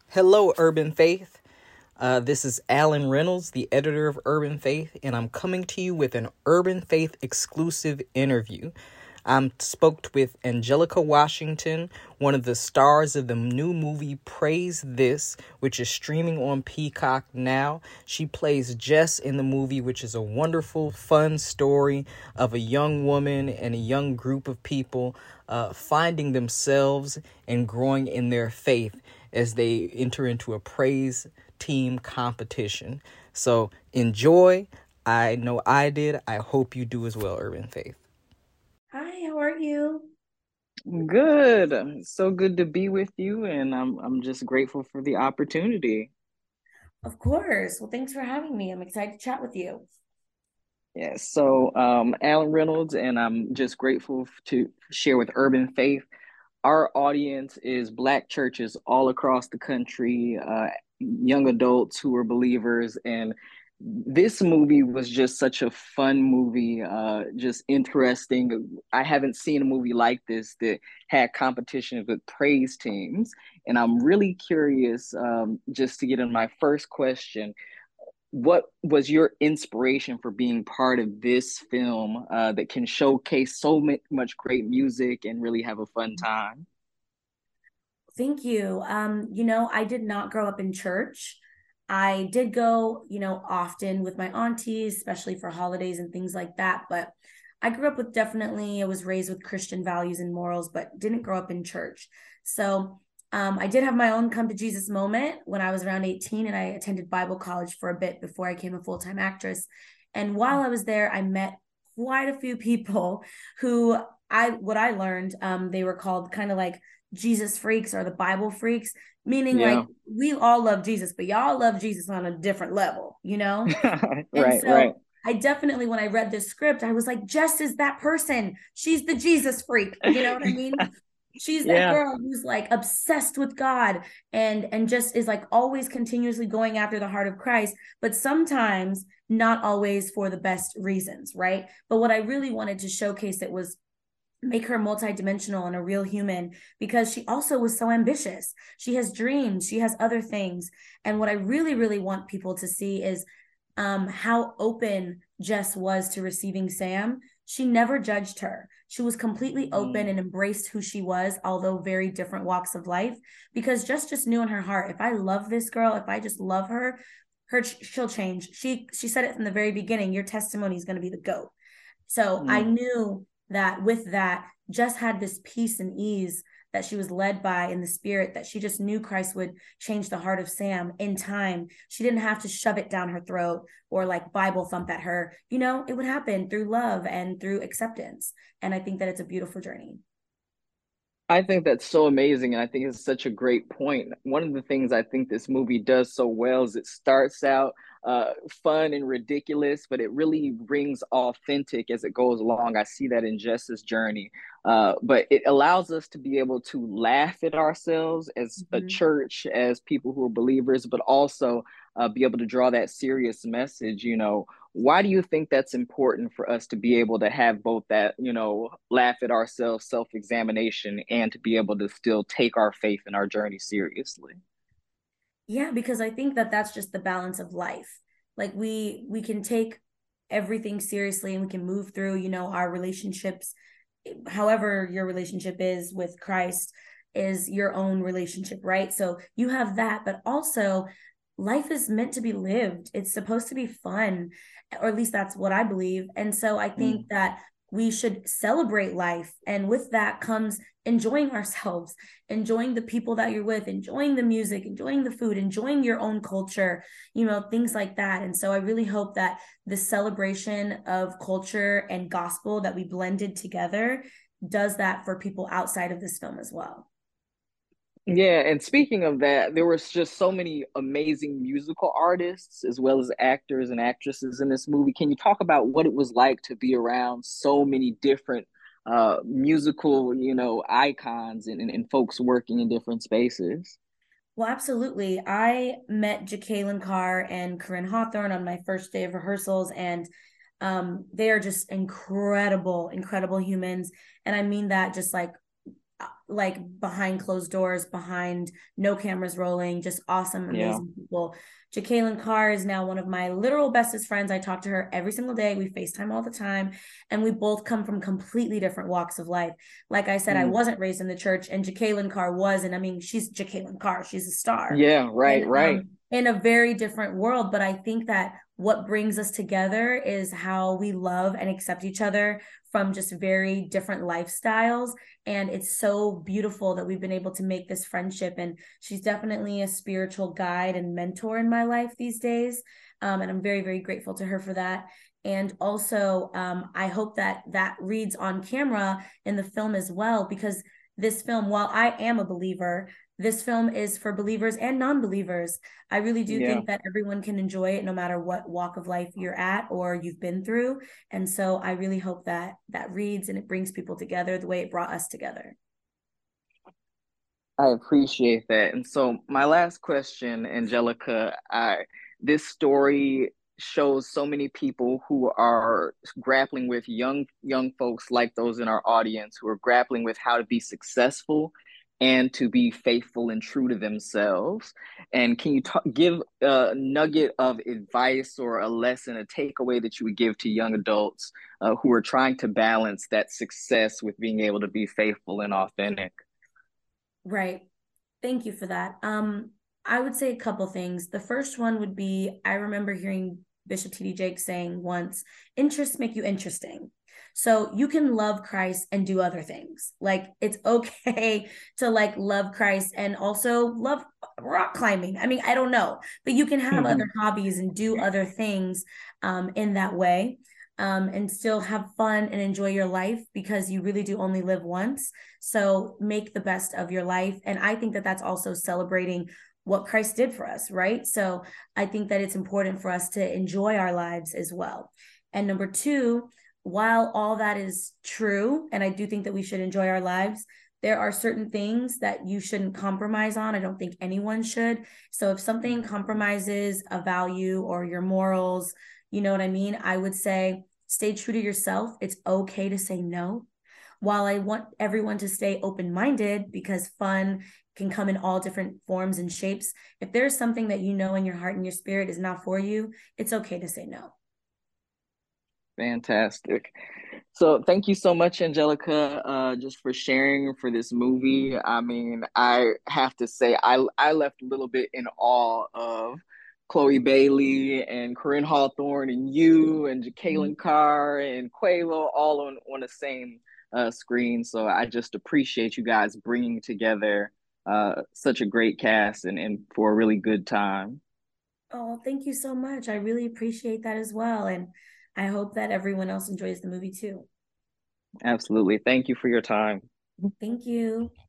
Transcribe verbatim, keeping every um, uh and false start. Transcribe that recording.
Hello, Urban Faith. Uh, this is Alan Reynolds, the editor of Urban Faith, and I'm coming to you with an Urban Faith exclusive interview. I spoke with Angelica Washington, one of the stars of the new movie Praise This, which is streaming on Peacock now. She plays Jess in the movie, which is a wonderful, fun story of a young woman and a young group of people uh, finding themselves and growing in their faith as they enter into a praise team competition. So enjoy. I know I did. I hope you do as well, Urban Faith. Hi, how are you? Good. So good to be with you, and I'm I'm just grateful for the opportunity. Of course. Well, thanks for having me. I'm excited to chat with you. Yeah, so um, Alan Reynolds, and I'm just grateful to share with Urban Faith. Our audience is Black churches all across the country, uh, young adults who are believers. And this movie was just such a fun movie, uh, just interesting. I haven't seen a movie like this that had competition with praise teams. And I'm really curious, um, just to get in my first question, what was your inspiration for being part of this film uh, that can showcase so much great music and really have a fun time? Thank you. Um, you know, I did not grow up in church. I did go, you know, often with my aunties, especially for holidays and things like that. But I grew up with definitely, I was raised with Christian values and morals, but didn't grow up in church. So um, I did have my own come to Jesus moment when I was around eighteen, and I attended Bible college for a bit before I became a full time actress. And while I was there, I met quite a few people who I, what I learned, um, they were called kind of like Jesus freaks or the Bible freaks, meaning like Yeah. we all love Jesus, but y'all love Jesus on a different level, you know? And Right, right. so I definitely, when I read this script, I was like, Jess is that person. She's the Jesus freak. You know what I mean? She's that Yeah. girl who's like obsessed with God and and just is like always continuously going after the heart of Christ, but sometimes not always for the best reasons, right? But what I really wanted to showcase it was make her multidimensional and a real human because she also was so ambitious. She has dreams, she has other things. And what I really, really want people to see is um, how open Jess was to receiving Sam. She never judged her. She was completely open Mm. and embraced who she was, although very different walks of life, because Jess just knew in her heart, if I love this girl, if I just love her, her she'll change. She she said it from the very beginning, your testimony is going to be the goat. So I Mm. knew that with that, Jess had this peace and ease that she was led by in the spirit, that she just knew Christ would change the heart of Sam in time. She didn't have to shove it down her throat or like Bible thump at her. You know, it would happen through love and through acceptance. And I think that it's a beautiful journey. I think that's so amazing, and I think it's such a great point. One of the things I think this movie does so well is it starts out uh, fun and ridiculous, but it really rings authentic as it goes along. I see that in Jess's journey, uh, but it allows us to be able to laugh at ourselves as a Mm-hmm. church, as people who are believers, but also uh, be able to draw that serious message. You know, why do you think that's important for us to be able to have both that, you know, laugh at ourselves, self-examination, and to be able to still take our faith and our journey seriously? Yeah, because I think that that's just the balance of life. Like we we can take everything seriously and we can move through, you know, our relationships, however your relationship is with Christ is your own relationship, right? So you have that, but also life is meant to be lived. It's supposed to be fun, or at least that's what I believe. And so I think Mm. that we should celebrate life. And with that comes enjoying ourselves, enjoying the people that you're with, enjoying the music, enjoying the food, enjoying your own culture, you know, things like that. And so I really hope that the celebration of culture and gospel that we blended together does that for people outside of this film as well. Yeah, and speaking of that, there was just so many amazing musical artists as well as actors and actresses in this movie. Can you talk about what it was like to be around so many different uh musical, you know, icons and, and, and folks working in different spaces? Well, absolutely. I met Jacqueline Carr and Corinne Hawthorne on my first day of rehearsals, and um, they are just incredible, incredible humans. And I mean that just like like behind closed doors, behind no cameras rolling, just awesome, Yeah. amazing people. Jacqueline Carr is now one of my literal bestest friends. I talk to her every single day. We FaceTime all the time. And we both come from completely different walks of life. Like I said, I Mm. wasn't raised in the church, and Jacqueline Carr was. And I mean, she's Jacqueline Carr, she's a star. Yeah, right, And right. um, in a very different world. But I think that what brings us together is how we love and accept each other from just very different lifestyles. And it's so beautiful that we've been able to make this friendship. And she's definitely a spiritual guide and mentor in my life these days. Um, and I'm very, very grateful to her for that. And also, um, I hope that that reads on camera in the film as well, because this film, while I am a believer, this film is for believers and non-believers. I really do Yeah. think that everyone can enjoy it no matter what walk of life you're at or you've been through. And so I really hope that that reads and it brings people together the way it brought us together. I appreciate that. And so my last question, Angelica, I this story shows so many people who are grappling with young young folks like those in our audience who are grappling with how to be successful and to be faithful and true to themselves. And can you talk, give a nugget of advice or a lesson, a takeaway that you would give to young adults uh, who are trying to balance that success with being able to be faithful and authentic? Right. Thank you for that. Um, I would say a couple things. The first one would be I remember hearing Bishop T D Jakes saying once, interests make you interesting. So you can love Christ and do other things. Like it's okay to like love Christ and also love rock climbing. I mean, I don't know, but you can have other hobbies and do other things um, in that way. Um, and still have fun and enjoy your life because you really do only live once. So make the best of your life. And I think that that's also celebrating what Christ did for us, right? So I think that it's important for us to enjoy our lives as well. And number two, while all that is true, and I do think that we should enjoy our lives, there are certain things that you shouldn't compromise on. I don't think anyone should. So if something compromises a value or your morals, you know what I mean? I would say stay true to yourself. It's okay to say no. While I want everyone to stay open minded because fun can come in all different forms and shapes, if there's something that you know in your heart and your spirit is not for you, it's okay to say no. Fantastic. So thank you so much, Angelica, uh, just for sharing for this movie. I mean, I have to say, I I left a little bit in awe of Chloe Bailey and Corinne Hawthorne and you and Jacqueline Carr and Quavo all on, on the same uh, screen. So I just appreciate you guys bringing together uh, such a great cast and, and for a really good time. Oh, thank you so much. I really appreciate that as well. And I hope that everyone else enjoys the movie too. Absolutely. Thank you for your time. Thank you.